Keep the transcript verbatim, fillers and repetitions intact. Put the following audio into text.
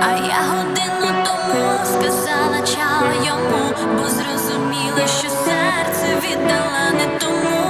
А я годину тому сказала чао йому, бо зрозуміла, що серце віддала не тому.